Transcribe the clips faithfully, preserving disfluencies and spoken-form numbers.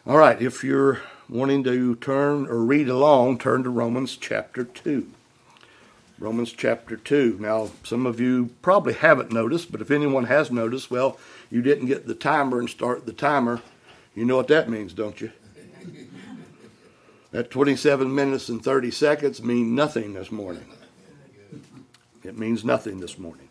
All right, if you're wanting to turn or read along, turn to Romans chapter two. Romans chapter two. Now, some of you probably haven't noticed, but if anyone has noticed, well, you didn't get the timer and start the timer. You know what that means, don't you? That twenty-seven minutes and thirty seconds mean nothing this morning. It means nothing this morning.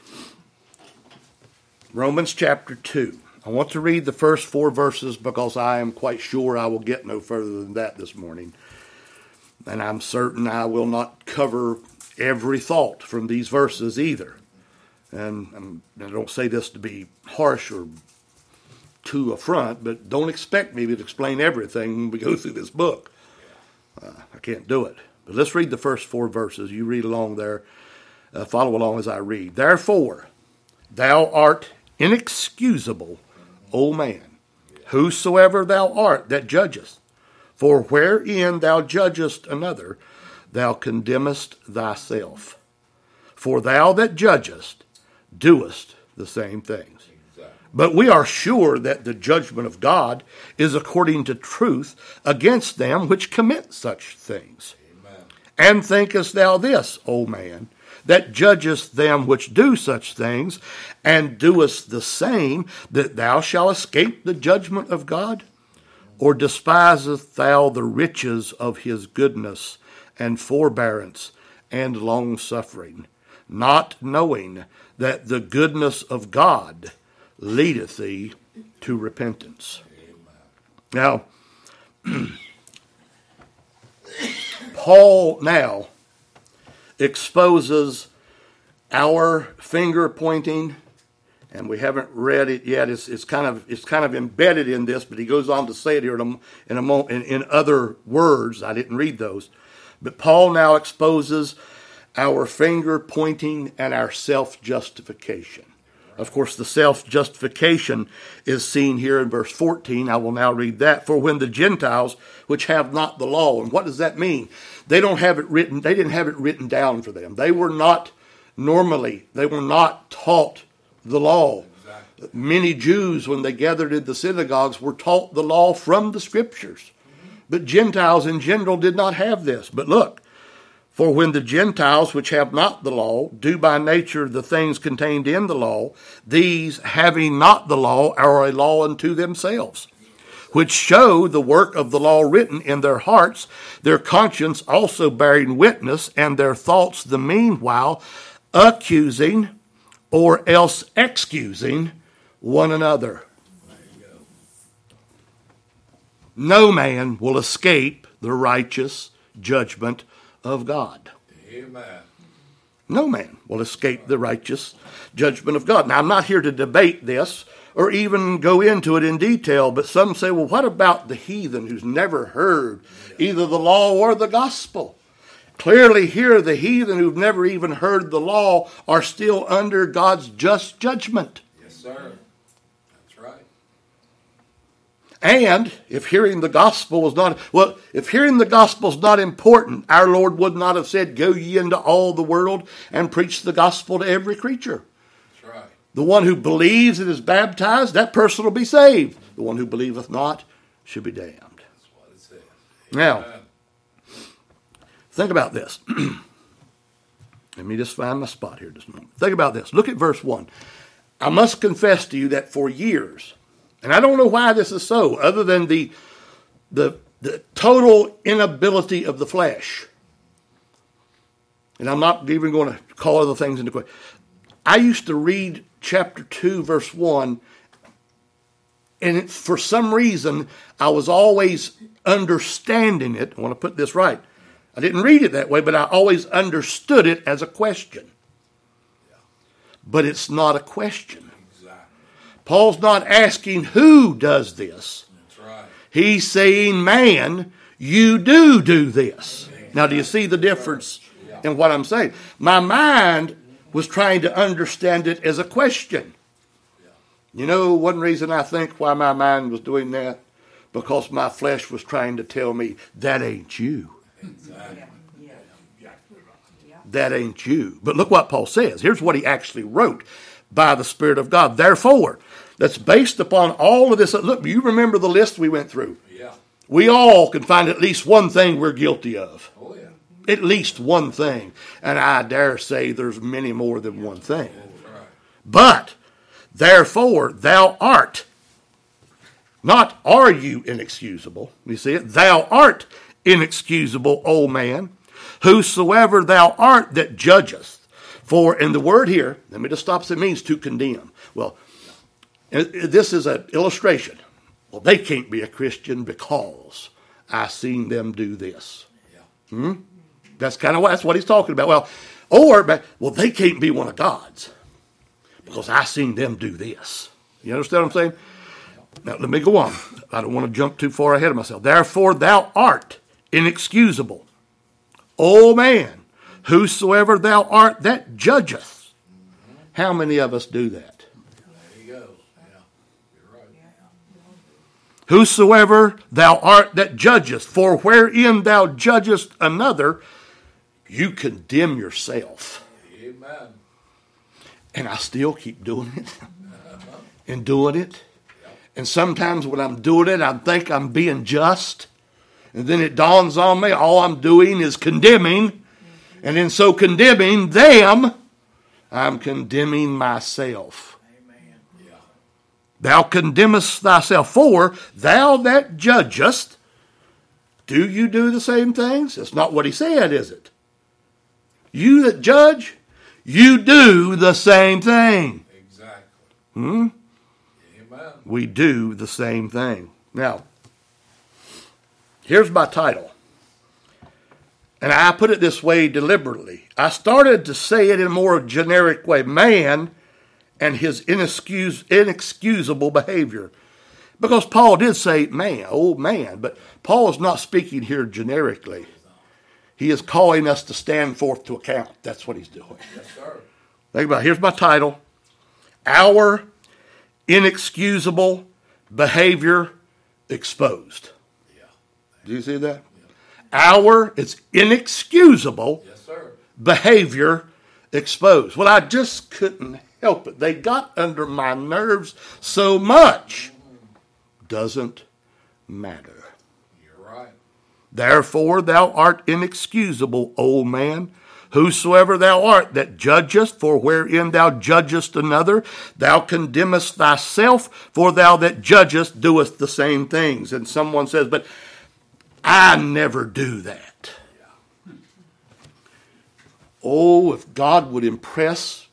Romans chapter two. I want to read the first four verses because I am quite sure I will get no further than that this morning. And I'm certain I will not cover every thought from these verses either. And, and I don't say this to be harsh or too affront, but don't expect me to explain everything when we go through this book. Uh, I can't do it. But let's read the first four verses. You read along there. Uh, follow along as I read. Therefore, thou art inexcusable, O man, whosoever thou art that judgest. For wherein thou judgest another, thou condemnest thyself. For thou that judgest doest the same things. But we are sure that the judgment of God is according to truth against them which commit such things. Amen. And thinkest thou this, O man, that judgest them which do such things, and doest the same, that thou shalt escape the judgment of God? Or despisest thou the riches of his goodness, and forbearance, and longsuffering, not knowing that the goodness of God leadeth thee to repentance? Now, Paul now exposes our finger pointing, and we haven't read it yet. It's, it's kind of it's kind of embedded in this, but he goes on to say it here in a, in a moment in, in other words. I didn't read those, but Paul now exposes our finger pointing and our self-justification. Of course, the self-justification is seen here in verse fourteen. I will now read that. For when the Gentiles, which have not the law, and what does that mean? They don't have it written. They didn't have it written down for them. They were not normally. They were not taught the law. Exactly. Many Jews, when they gathered in the synagogues, were taught the law from the Scriptures. Mm-hmm. But Gentiles in general did not have this. But look. For when the Gentiles, which have not the law, do by nature the things contained in the law, these, having not the law, are a law unto themselves, which show the work of the law written in their hearts, their conscience also bearing witness, and their thoughts the meanwhile accusing or else excusing one another. No man will escape the righteous judgment of God. Amen. No man will escape the righteous judgment of God. Now, I'm not here to debate this or even go into it in detail, but some say, well, what about the heathen who's never heard either the law or the gospel? Clearly here, the heathen who've never even heard the law are still under God's just judgment. Yes, sir. That's right. And if hearing the gospel was not, well, if hearing the gospel is not important, our Lord would not have said, go ye into all the world and preach the gospel to every creature. That's right. The one who believes and is baptized, that person will be saved. The one who believeth not should be damned. That's what it says. Now, think about this. Let me just find my spot here this moment. Think about this. Look at verse one. I must confess to you that for years, and I don't know why this is so, other than the, the, the total inability of the flesh. And I'm not even going to call other things into question. I used to read chapter two, verse one, and it, for some reason, I was always understanding it. I want to put this right. I didn't read it that way, but I always understood it as a question. But it's not a question. Paul's not asking who does this. That's right. He's saying, man, you do do this. Now, do you see the difference in what I'm saying? My mind was trying to understand it as a question. You know, one reason I think why my mind was doing that? Because my flesh was trying to tell me, that ain't you. Exactly. That ain't you. But look what Paul says. Here's what he actually wrote by the Spirit of God. Therefore, that's based upon all of this. Look, you remember the list we went through. Yeah. We all can find at least one thing we're guilty of. Oh, yeah. At least one thing. And I dare say there's many more than one thing. That's right. But, therefore, thou art. Not are you inexcusable. You see it? Thou art inexcusable, O man, whosoever thou art that judgest. For, in the word here, let me just stop, it means to condemn. Well, this is an illustration. Well, they can't be a Christian because I seen them do this. Yeah. Hmm? That's kind of what, that's what he's talking about. Well, or, well, they can't be one of God's because I seen them do this. You understand what I'm saying? Now, let me go on. I don't want to jump too far ahead of myself. Therefore, thou art inexcusable, O man, whosoever thou art that judgeth. How many of us do that? There you go. Yeah. You're right. Whosoever thou art that judgest, for wherein thou judgest another, you condemn yourself. Amen. And I still keep doing it and doing it. And sometimes when I'm doing it, I think I'm being just. And then it dawns on me, all I'm doing is condemning. And in so condemning them, I'm condemning myself. Amen. Yeah. Thou condemnest thyself, for thou that judgest, do you do the same things? That's not what he said, is it? You that judge, you do the same thing. Exactly. Hmm? Amen. We do the same thing. Now, here's my title. And I put it this way deliberately. I started to say it in a more generic way. Man and his inexcus- inexcusable behavior. Because Paul did say man, old man. But Paul is not speaking here generically. He is calling us to stand forth to account. That's what he's doing. Yes, sir. Think about it. Here's my title. Our inexcusable behavior exposed. Yeah. Do you see that? Our, it's inexcusable Yes, sir. behavior exposed. Well, I just couldn't help it. They got under my nerves so much. Doesn't matter. You're right. Therefore, thou art inexcusable, O man, whosoever thou art that judgest, for wherein thou judgest another, thou condemnest thyself, for thou that judgest doest the same things. And someone says, but I never do that. Oh, if God would impress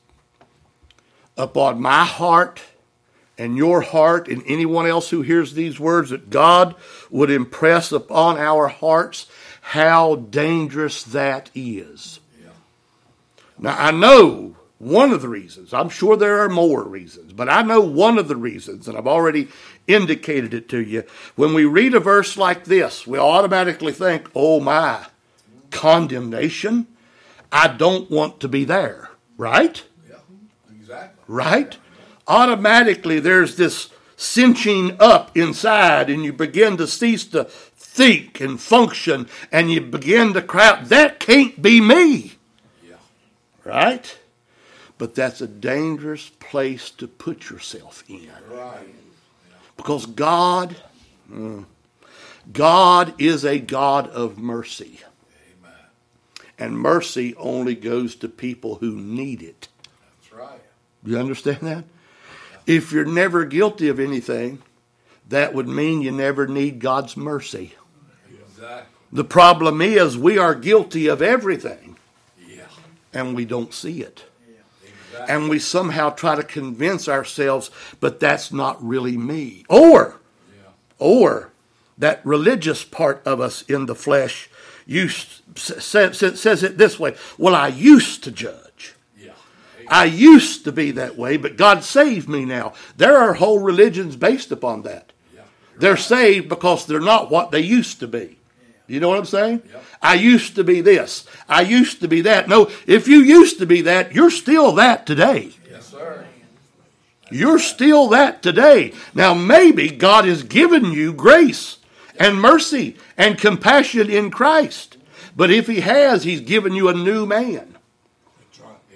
upon my heart and your heart and anyone else who hears these words, that God would impress upon our hearts how dangerous that is. Yeah. Now, I know one of the reasons, I'm sure there are more reasons, but I know one of the reasons, and I've already indicated it to you. When we read a verse like this, we automatically think, oh my, condemnation? I don't want to be there, right? Yeah. Exactly. Right? Automatically there's this cinching up inside, and you begin to cease to think and function, and you begin to cry out, that can't be me. Yeah. Right? But that's a dangerous place to put yourself in. Right. Because God, mm, God is a God of mercy. Amen. And mercy only goes to people who need it. That's right. Do you understand that? If you're never guilty of anything, that would mean you never need God's mercy. Exactly. The problem is we are guilty of everything, Yeah. and we don't see it. Exactly. And we somehow try to convince ourselves, but that's not really me. Or, Yeah. or that religious part of us in the flesh used, says, says it this way, well, I used to judge. Yeah. I used to be that way, but God saved me now. There are whole religions based upon that. Yeah. They're saved because they're not what they used to be. You know what I'm saying? Yep. I used to be this. I used to be that. No, if you used to be that, you're still that today. Yes, sir. You're still that today. Now, maybe God has given you grace and mercy and compassion in Christ. But if he has, he's given you a new man. That's right. Amen.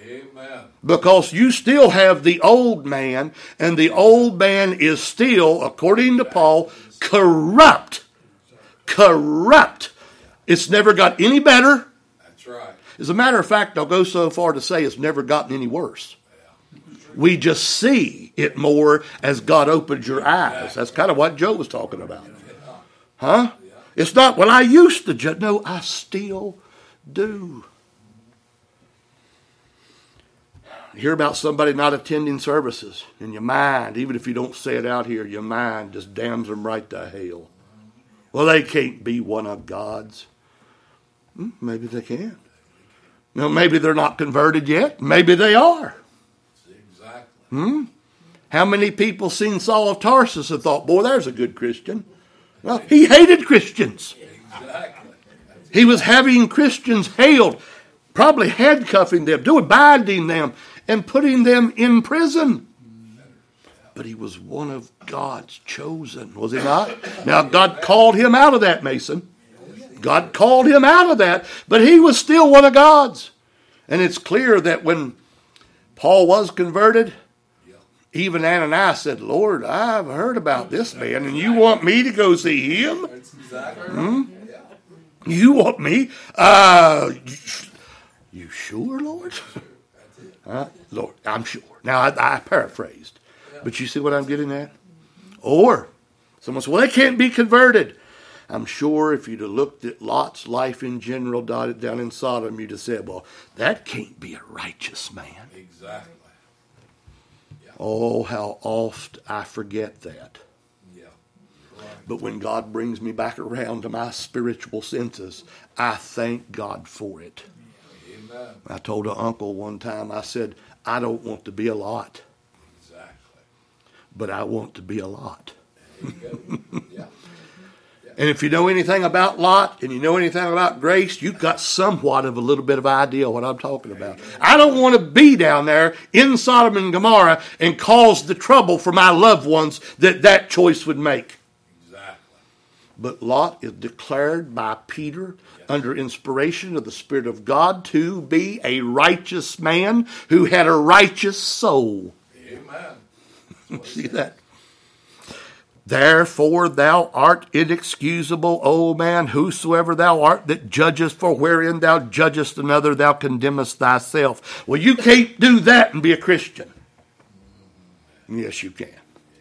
Amen. Because you still have the old man, and the old man is still, according to Paul, corrupt. Corrupt. It's never got any better. That's right. As a matter of fact, I'll go so far to say it's never gotten any worse. We just see it more as God opens your eyes. That's kind of what Joe was talking about. Huh? It's not, well, I used to judge. No, I still do. You hear about somebody not attending services, and your mind, even if you don't say it out here, your mind just damns them right to hell. Well, they can't be one of God's. Hmm, maybe they can. No, maybe they're not converted yet. Maybe they are. Exactly. Hmm? How many people seen Saul of Tarsus and thought, boy, there's a good Christian? Well, he hated Christians. Exactly. He was having Christians hailed, probably handcuffing them, doing binding them, and putting them in prison. But he was one of God's chosen, was he not? Now, God called him out of that, Mason. God called him out of that, but he was still one of God's. And it's clear that when Paul was converted, even Ananias said, Lord, I've heard about this man, and you want me to go see him? That's exactly right. Hmm? Yeah. You want me? Uh, you sure, Lord? Uh, Lord, I'm sure. Now, I, I paraphrased. But you see what I'm getting at? Or, someone says, well, they can't be converted. I'm sure if you'd have looked at Lot's life in general dotted down in Sodom, you'd have said, well, that can't be a righteous man. Exactly. Yeah. Oh, how oft I forget that. Yeah. Right. But when God brings me back around to my spiritual senses, I thank God for it. Amen. I told an uncle one time, I said, I don't want to be a Lot, Exactly. but I want to be a Lot. There you go. Yeah. And if you know anything about Lot and you know anything about grace, you've got somewhat of a little bit of idea what I'm talking about. I don't want to be down there in Sodom and Gomorrah and cause the trouble for my loved ones that that choice would make. Exactly. But Lot is declared by Peter under inspiration of the Spirit of God to be a righteous man who had a righteous soul. Amen. See that? Therefore thou art inexcusable, O man, whosoever thou art that judgest, for wherein thou judgest another, thou condemnest thyself. Well, you can't do that and be a Christian. Yes, you can.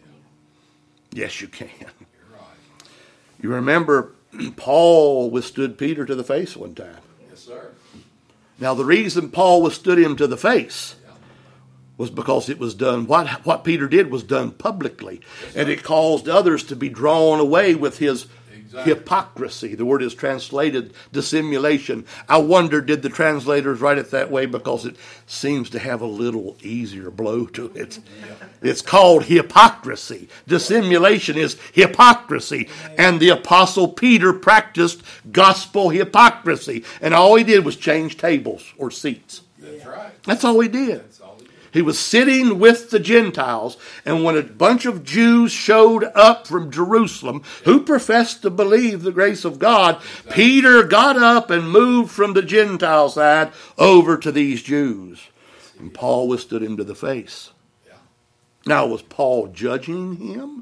Yes, you can. You're right. You remember Paul withstood Peter to the face one time. Yes, sir. Now, the reason Paul withstood him to the face was because it was done, what, what Peter did was done publicly. Yes, and it caused others to be drawn away with his Exactly. hypocrisy. The word is translated dissimulation. I wonder, did the translators write it that way because it seems to have a little easier blow to it. It's called hypocrisy. Dissimulation is hypocrisy. And the Apostle Peter practiced gospel hypocrisy. And all he did was change tables or seats. That's right. That's all he did. That's all he did. He was sitting with the Gentiles, and when a bunch of Jews showed up from Jerusalem who professed to believe the grace of God, Peter got up and moved from the Gentile side over to these Jews. And Paul withstood him to the face. Yeah. Now, was Paul judging him?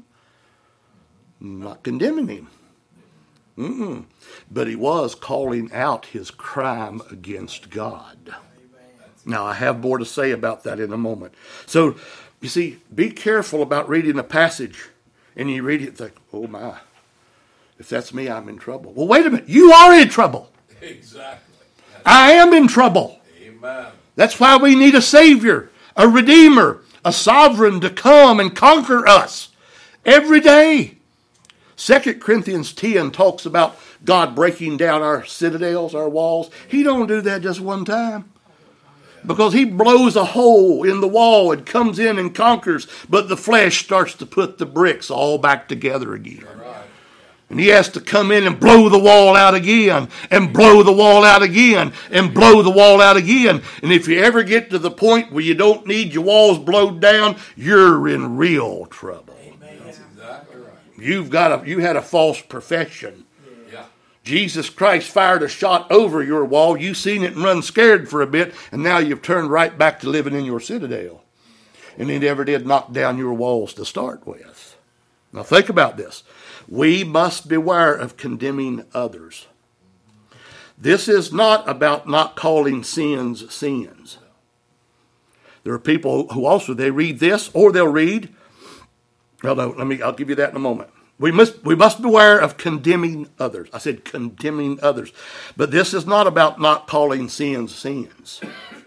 Not condemning him. Mm-mm. But he was calling out his crime against God. Now, I have more to say about that in a moment. So, you see, be careful about reading a passage and you read it and think, oh my, if that's me, I'm in trouble. Well, wait a minute. You are in trouble. Exactly. That's I am in trouble. Amen. That's why we need a Savior, a Redeemer, a Sovereign to come and conquer us every day. Second Corinthians ten talks about God breaking down our citadels, our walls. He don't do that just one time. Because he blows a hole in the wall and comes in and conquers, but the flesh starts to put the bricks all back together again. Right. And he has to come in and blow the wall out again, and blow the wall out again, and blow the wall out again. And if you ever get to the point where you don't need your walls blowed down, you're in real trouble. That's exactly right. You've got a, you had a false profession. Yeah. Jesus Christ fired a shot over your wall. You seen it and run scared for a bit, and now you've turned right back to living in your citadel. And he never did knock down your walls to start with. Now think about this. We must beware of condemning others. This is not about not calling sins sins. There are people who also, they read this, or they'll read, well, no, let me, I'll give you that in a moment. We must, we must beware of condemning others. I said condemning others. But this is not about not calling sins sins.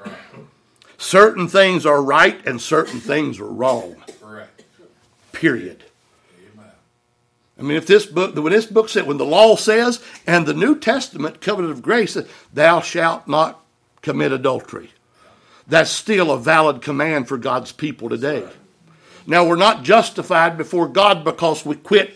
Certain things are right and certain things are wrong. Correct. Period. Amen. I mean, if this book, when this book said, when the law says, and the New Testament covenant of grace says, thou shalt not commit adultery. That's still a valid command for God's people today. Now, we're not justified before God because we quit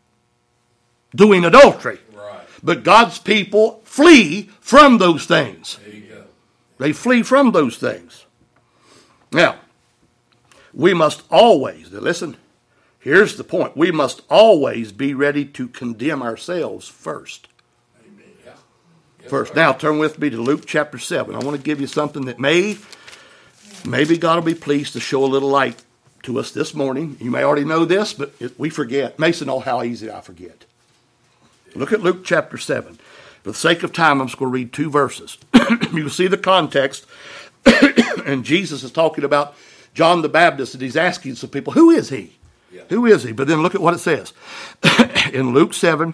doing adultery. Right. But God's people flee from those things. There you go. They flee from those things. Now, we must always, listen, here's the point. We must always be ready to condemn ourselves first. Amen. Yeah. Yes, First. sir. Now, turn with me to Luke chapter seven. I want to give you something that may, maybe God will be pleased to show a little light to us this morning. You may already know this, but it, we forget. Mason, oh, how easy I forget. Look at Luke chapter seven. For the sake of time, I'm just going to read two verses. You can see the context. And Jesus is talking about John the Baptist, and he's asking some people, who is he? Yeah. Who is he? But then look at what it says. In Luke seven,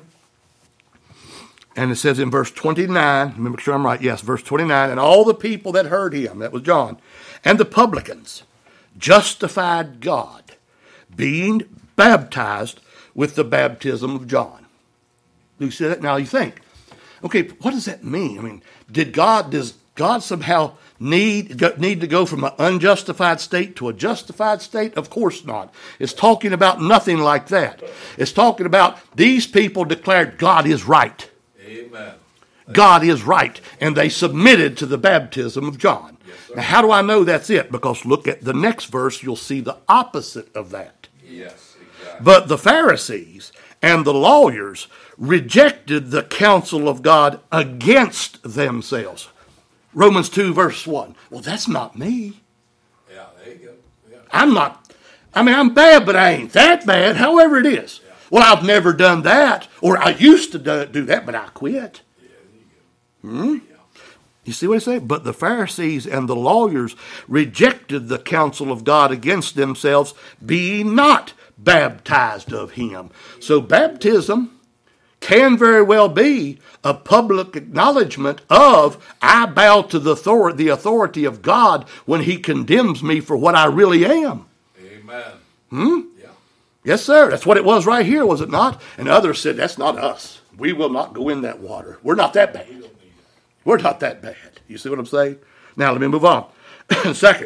and it says in verse twenty-nine, let me make sure I'm right. Yes, verse twenty-nine, and all the people that heard him, that was John, and the publicans, justified God, being baptized with the baptism of John. You see that? Now you think, okay, what does that mean? I mean, did God, does God somehow need, need to go from an unjustified state to a justified state? Of course not. It's talking about nothing like that. It's talking about these people declared God is right. Amen. God is right. And they submitted to the baptism of John. Yes, now, how do I know that's it? Because look at the next verse, you'll see the opposite of that. Yes, exactly. But the Pharisees and the lawyers rejected the counsel of God against themselves. Romans two, verse one. Well, that's not me. Yeah, there you go. Yeah. I'm not, I mean, I'm bad, but I ain't that bad, however it is. Yeah. Well, I've never done that, or I used to do, do that, but I quit. Yeah, there you go. Hmm? Yeah. You see what I say? But the Pharisees and the lawyers rejected the counsel of God against themselves, being not baptized of him. So baptism can very well be a public acknowledgement of, I bow to the authority, the authority of God when he condemns me for what I really am. Amen. Hmm? Yeah. Yes, sir. That's what it was right here, was it not? And others said, that's not us. We will not go in that water. We're not that bad. We're not that bad. You see what I'm saying? Now, let me move on. Second,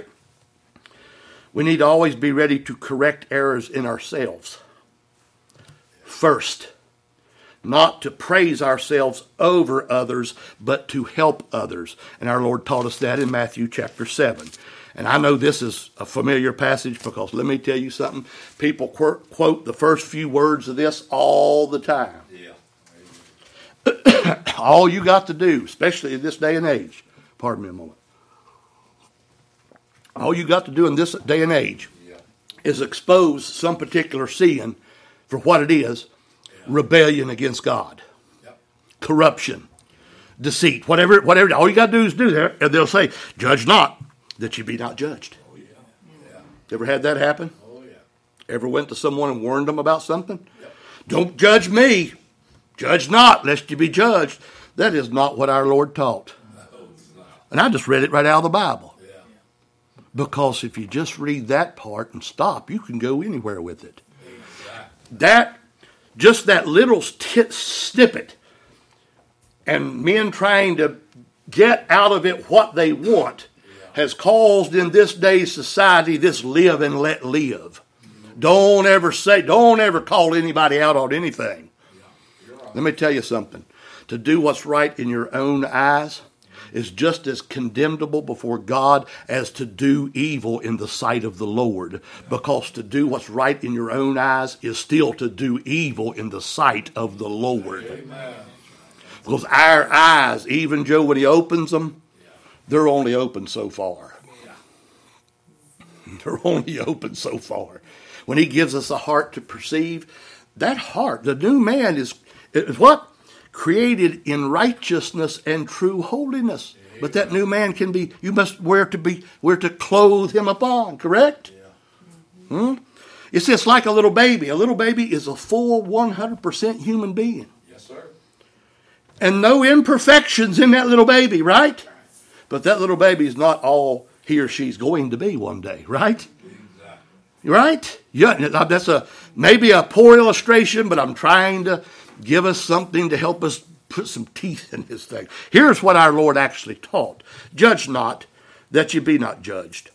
we need to always be ready to correct errors in ourselves. First, not to praise ourselves over others, but to help others. And our Lord taught us that in Matthew chapter seven. And I know this is a familiar passage because let me tell you something. People quote the first few words of this all the time. Yeah. All you got to do, especially in this day and age, pardon me a moment. All you got to do in this day and age Yeah. is expose some particular sin for what it is. Rebellion against God, Yep. corruption, deceit, whatever, whatever. All you got to do is do that, and they'll say, "Judge not, that you be not judged." Oh yeah. Yeah. Ever had that happen? Oh yeah. Ever went to someone and warned them about something? Yep. Don't judge me. Judge not, lest you be judged. That is not what our Lord taught. No, it's not. And I just read it right out of the Bible. Yeah. Because if you just read that part and stop, you can go anywhere with it. Exactly. That, just that little t- snippet, and men trying to get out of it what they want, has caused in this day's society this live and let live. Don't ever say, don't ever call anybody out on anything. Let me tell you something. To do what's right in your own eyes is just as condemnable before God as to do evil in the sight of the Lord. Because to do what's right in your own eyes is still to do evil in the sight of the Lord. Amen. Because our eyes, even Joe, when he opens them, they're only open so far. They're only open so far. When he gives us a heart to perceive, that heart, the new man is, is what? Created in righteousness and true holiness. But that new man can be, you must wear to be, wear to clothe him upon, correct? Yeah. Hmm? It's just like a little baby. A little baby is a full one hundred percent human being. Yes, sir. And no imperfections in that little baby, right? But that little baby is not all he or she's going to be one day, right? Exactly. Right? Yeah, that's a maybe a poor illustration, but I'm trying to give us something to help us put some teeth in this thing. Here's what our Lord actually taught. Judge not, that ye be not judged.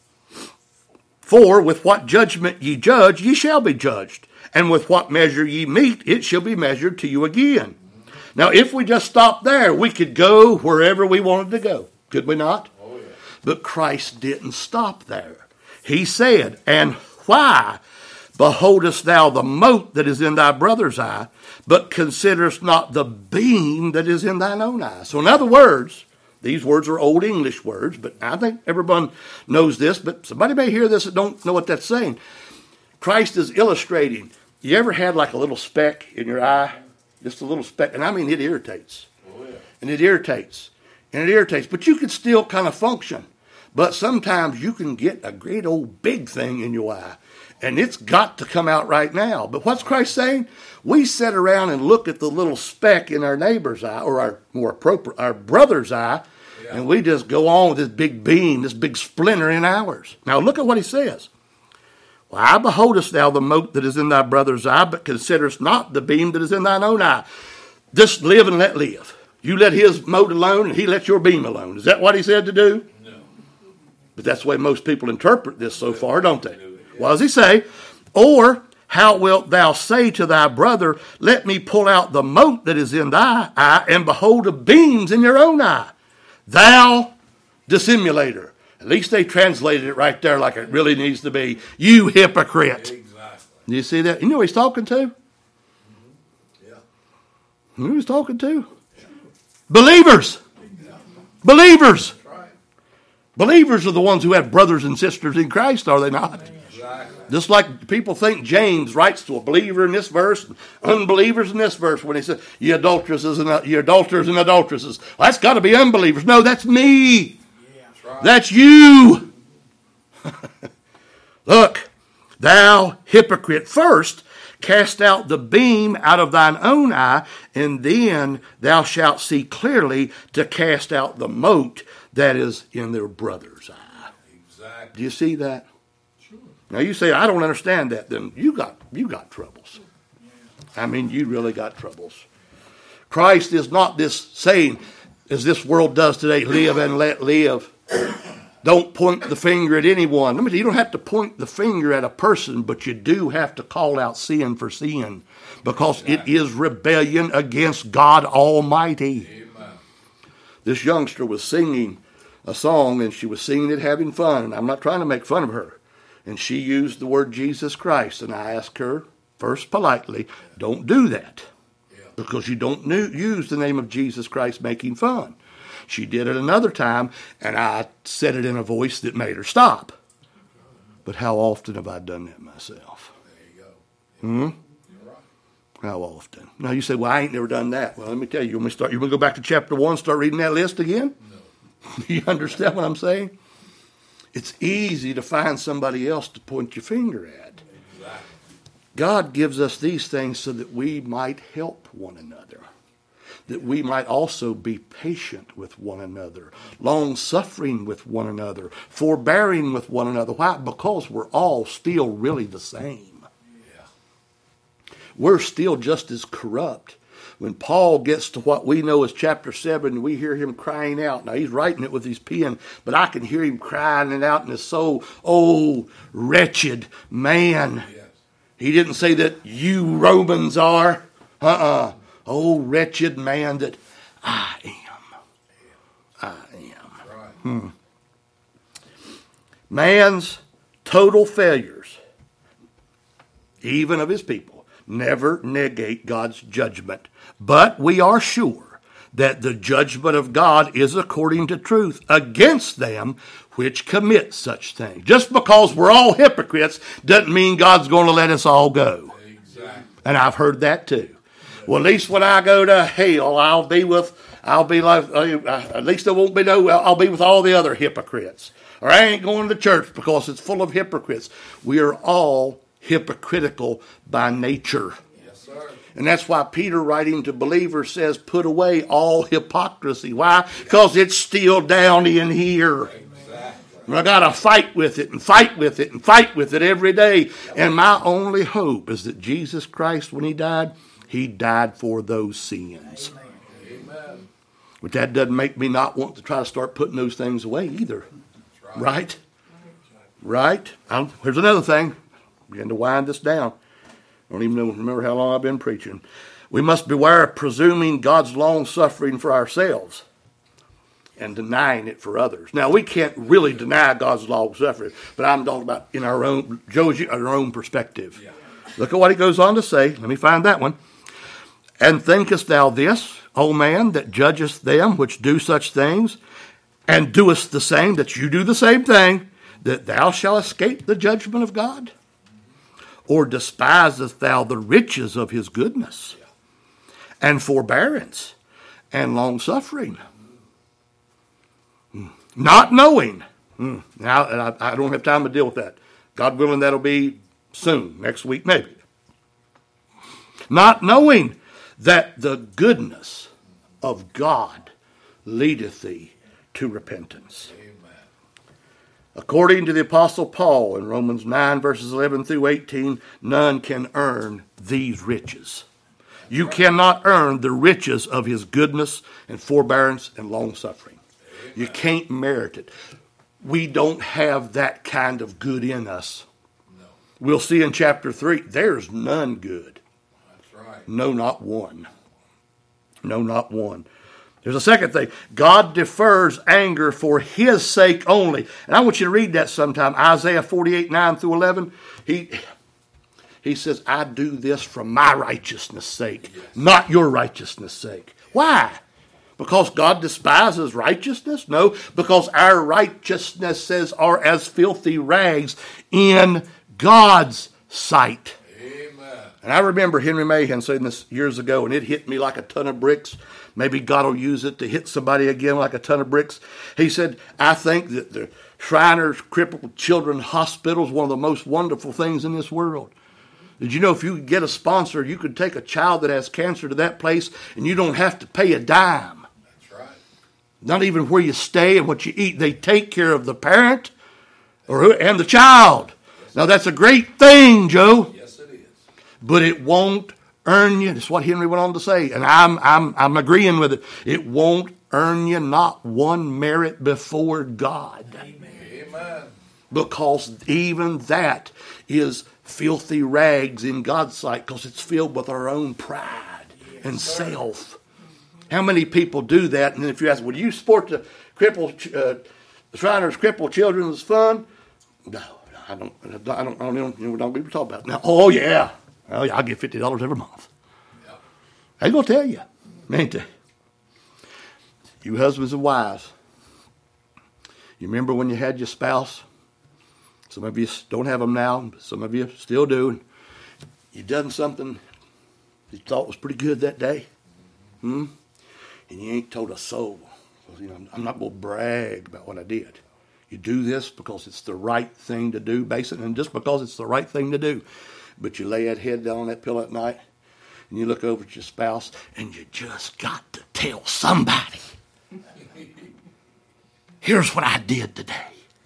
For with what judgment ye judge, ye shall be judged. And with what measure ye meet, it shall be measured to you again. Now, if we just stop there, we could go wherever we wanted to go. Could we not? Oh, yeah. But Christ didn't stop there. He said, and why beholdest thou the mote that is in thy brother's eye, but considerest not the beam that is in thine own eye? So in other words, these words are old English words, but I think everyone knows this, but somebody may hear this and don't know what that's saying. Christ is illustrating. You ever had like a little speck in your eye? Just a little speck. And I mean, it irritates. Oh, yeah. And it irritates. And it irritates. But you can still kind of function. But sometimes you can get a great old big thing in your eye. And it's got to come out right now. But what's Christ saying? We sit around and look at the little speck in our neighbor's eye, or our more appropriate, our brother's eye, yeah. And we just go on with this big beam, this big splinter in ours. Now look at what he says. Why beholdest thou the mote that is in thy brother's eye, but considerest not the beam that is in thine own eye? Just live and let live. You let his mote alone, and he let your beam alone. Is that what he said to do? No. But that's the way most people interpret this so far, don't they? What does he say? Or how wilt thou say to thy brother, let me pull out the mote that is in thy eye, and behold the beams in your own eye? Thou dissimulator. At least they translated it right there like it really needs to be. You hypocrite. Exactly. Do you see that? You know who he's talking to? Mm-hmm. Yeah. Who he's talking to? Believers. Yeah. Believers. Right. Believers are the ones who have brothers and sisters in Christ, are they not? Exactly. Just like people think James writes to a believer in this verse, and unbelievers in this verse, when he says, "You adulteresses and you adulterers and adulteresses." Well, that's got to be unbelievers. No, that's me. Yeah. That's right. That's you. Look, thou hypocrite, first cast out the beam out of thine own eye, and then thou shalt see clearly to cast out the mote that is in their brother's eye. Exactly. Do you see that? Now you say, I don't understand that. Then you got you got troubles. I mean, you really got troubles. Christ is not this saying, as this world does today, live and let live. Don't point the finger at anyone. Let me tell you, you don't have to point the finger at a person, but you do have to call out sin for sin, because it is rebellion against God Almighty. Amen. This youngster was singing a song, and she was singing it having fun, and I'm not trying to make fun of her. And she used the word Jesus Christ. And I asked her, first politely, don't do that. Yeah. Because you don't new, use the name of Jesus Christ making fun. She did it another time, and I said it in a voice that made her stop. But how often have I done that myself? There you go. Hmm? You're right. How often? Now you say, well, I ain't never done that. Well, let me tell you, you want me to start, you want to go back to chapter one, start reading that list again? No. You understand what I'm saying? It's easy to find somebody else to point your finger at. Exactly. God gives us these things so that we might help one another, that we might also be patient with one another, long-suffering with one another, forbearing with one another. Why? Because we're all still really the same. Yeah. We're still just as corrupt. When Paul gets to what we know as chapter seven, we hear him crying out. Now, he's writing it with his pen, but I can hear him crying it out in his soul. Oh, wretched man. Yes. He didn't say that you Romans are. Uh-uh. Oh, wretched man that I am. I am. Right. Hmm. Man's total failures, even of his people, never negate God's judgment. But we are sure that the judgment of God is according to truth against them which commit such things. Just because we're all hypocrites doesn't mean God's going to let us all go. Exactly. And I've heard that too. Well, at least when I go to hell, I'll be with, I'll be like, uh, at least there won't be no, I'll be with all the other hypocrites. Or I ain't going to church because it's full of hypocrites. We are all hypocritical by nature. Yes, sir. And that's why Peter, writing to believers, says, put away all hypocrisy. Why? Because it's still down in here. Exactly. I got to fight with it and fight with it and fight with it every day. And my only hope is that Jesus Christ, when he died, he died for those sins. Amen. But that doesn't make me not want to try to start putting those things away either. Right. Right? Right? Um, here's another thing. Begin to wind this down. I don't even know, remember how long I've been preaching. We must beware of presuming God's long suffering for ourselves and denying it for others. Now, we can't really deny God's long suffering, but I'm talking about in our own, Josie, our own perspective. Yeah. Look at what he goes on to say. Let me find that one. And thinkest thou this, O man, that judgest them which do such things, and doest the same, that you do the same thing, that thou shalt escape the judgment of God? Or despisest thou the riches of his goodness, and forbearance, and longsuffering? Not knowing. Now, I, I don't have time to deal with that. God willing, that'll be soon, next week maybe. Not knowing that the goodness of God leadeth thee to repentance. Amen. According to the Apostle Paul in Romans nine, verses eleven through eighteen, none can earn these riches. You cannot earn the riches of his goodness and forbearance and long-suffering. You can't merit it. We don't have that kind of good in us. No. We'll see in chapter three, there's none good. That's right. No, not one. No, not one. There's a second thing. God defers anger for his sake only. And I want you to read that sometime. Isaiah forty-eight, nine through eleven. He, he says, I do this for my righteousness' sake, Yes. not your righteousness' sake. Why? Because God despises righteousness? No, because our righteousness says are as filthy rags in God's sight. Amen. And I remember Henry Mahan saying this years ago, and it hit me like a ton of bricks. Maybe God will use it to hit somebody again like a ton of bricks. He said, I think that the Shriners Crippled Children Hospital is one of the most wonderful things in this world. Did you know if you could get a sponsor, you could take a child that has cancer to that place and you don't have to pay a dime. That's right. Not even where you stay and what you eat. They take care of the parent or who, and the child. Now that's a great thing, Joe. Yes, it is. But it won't earn you. That's what Henry went on to say, and I'm I'm I'm agreeing with it. It won't earn you not one merit before God. Amen. Because even that is filthy rags in God's sight, because it's filled with our own pride and self. How many people do that? And if you ask, would you support the crippled, uh, the Shriners Crippled Children's Fund? No, I don't. I don't. I don't. I don't, you know, don't even talk about it now. Oh yeah, oh yeah, I get fifty dollars every month. Yeah. They're gonna tell you, ain't they? You husbands and wives, you remember when you had your spouse? Some of you don't have them now, but some of you still do. You done something you thought was pretty good that day, hmm? And you ain't told a soul. You know, I'm not going to brag about what I did. You do this because it's the right thing to do, basically, and just because it's the right thing to do. But you lay that head down on that pillow at night, and you look over at your spouse, and you just got to tell somebody, here's what I did today.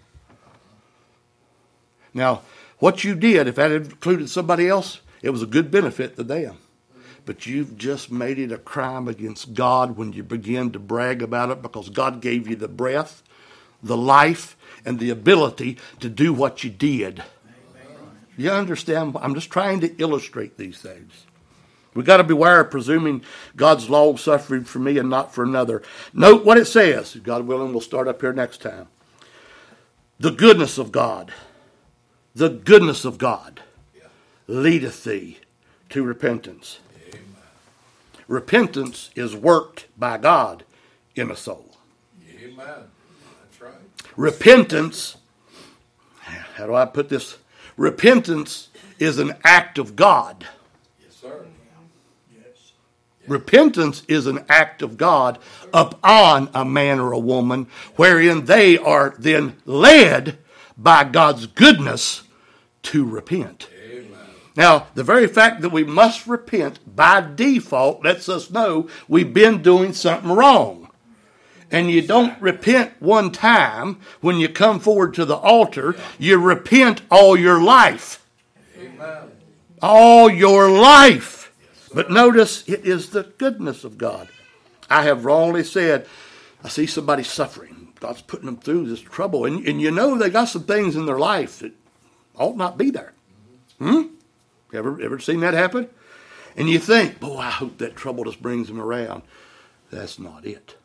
Now, what you did, if that included somebody else, it was a good benefit to them. But you've just made it a crime against God when you begin to brag about it, because God gave you the breath, the life, and the ability to do what you did. You understand? I'm just trying to illustrate these things. We've got to beware of presuming God's long suffering for me and not for another. Note what it says. God willing, we'll start up here next time. The goodness of God. The goodness of God leadeth thee to repentance. Amen. repentance is worked by God in a soul. Amen. That's right. Repentance, how do I put this? Repentance is an act of God. Yes, sir. Yes. Repentance is an act of God upon a man or a woman, wherein they are then led by God's goodness to repent. Amen. Now, the very fact that we must repent by default lets us know we've been doing something wrong. And you don't repent one time when you come forward to the altar. You repent all your life. Amen. All your life. But notice, it is the goodness of God. I have wrongly said, I see somebody suffering. God's putting them through this trouble. And, and you know they got some things in their life that ought not be there. Hmm? Ever, ever seen that happen? And you think, boy, I hope that trouble just brings them around. That's not it.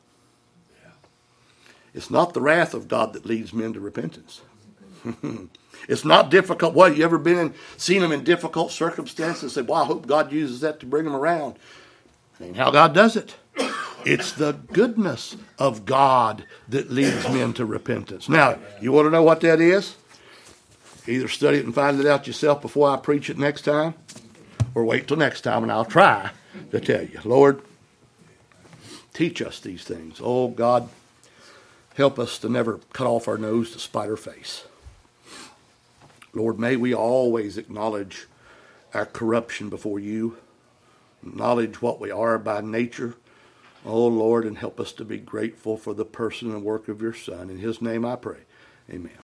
It's not the wrath of God that leads men to repentance. It's not difficult. What, you ever been in, seen them in difficult circumstances and say, well, I hope God uses that to bring them around? That ain't how God does it. It's the goodness of God that leads men to repentance. Now, you want to know what that is? Either study it and find it out yourself before I preach it next time, or wait till next time and I'll try to tell you. Lord, teach us these things. Oh, God, help us to never cut off our nose to spite our face. Lord, may we always acknowledge our corruption before you, acknowledge what we are by nature. Oh, Lord, and help us to be grateful for the person and work of your Son. In his name I pray. Amen.